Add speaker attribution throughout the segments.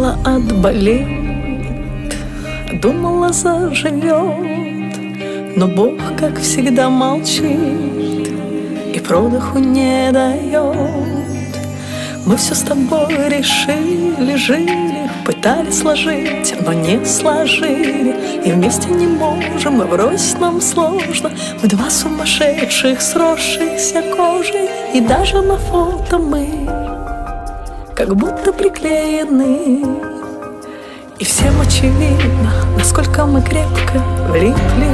Speaker 1: Думала, отболит, думала, заживет, но Бог, как всегда, молчит и продыху не дает. Мы все с тобой решили, жили, пытались сложить, но не сложили, и вместе не можем, и врозь нам сложно. Мы два сумасшедших, сросшихся кожей, и даже на фото мы как будто приклеены. И всем очевидно, насколько мы крепко влипли.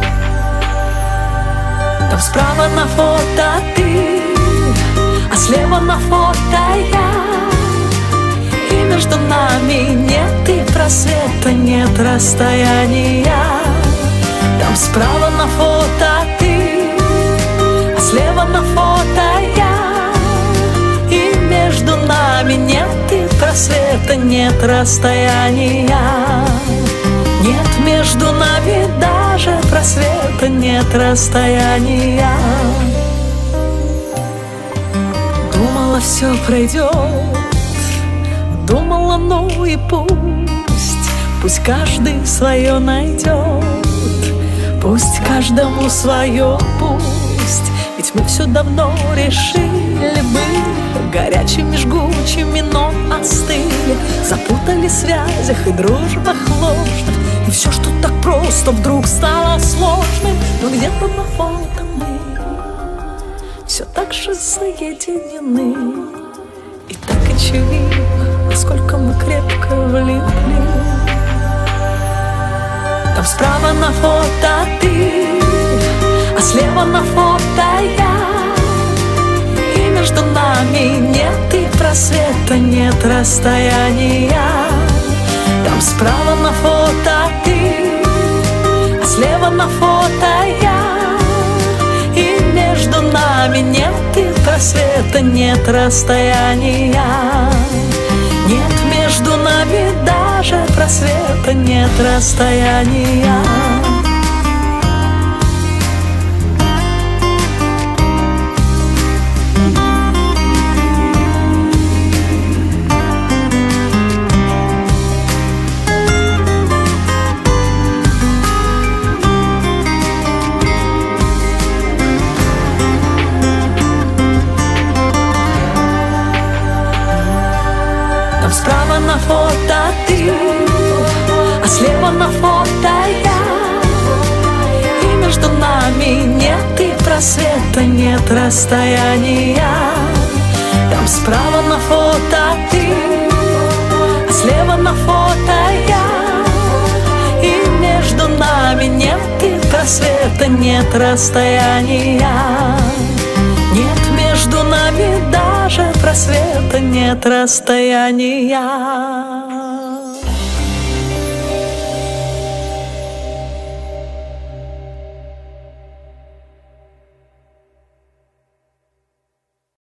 Speaker 1: Там справа на фото ты, а слева на фото я. И между нами нет и просвета, нет расстояния. Там справа на фото ты, а слева на фото я. И между нами нет и просвета, нет расстояния. Нет между нами даже просвета, нет расстояния. Думала, все пройдет, думала, ну и пусть каждый свое найдет, пусть каждому свое, пусть. Ведь мы все давно решили быть горячими, жгучими, но остыли, запутали в связях и дружбах ложных. И все, что так просто, вдруг стало сложным. Но где-то на фото мы все так же соединены. И так очевидно, насколько мы крепко влипли. Там справа на фото ты, а слева на фото я. И между нами нет и просвета, нет расстояния. Там справа на фото ты, а слева на фото я. И между нами нет и просвета, нет расстояния. Нет между нами даже просвета, нет расстояния. Там справа на фото ты, а слева на фото я. И между нами нет и просвета, нет расстояния. Там справа на фото ты, а слева на фото я. И между нами нет и просвета, нет расстояния. Нет между нами даже просвета, нет расстояния.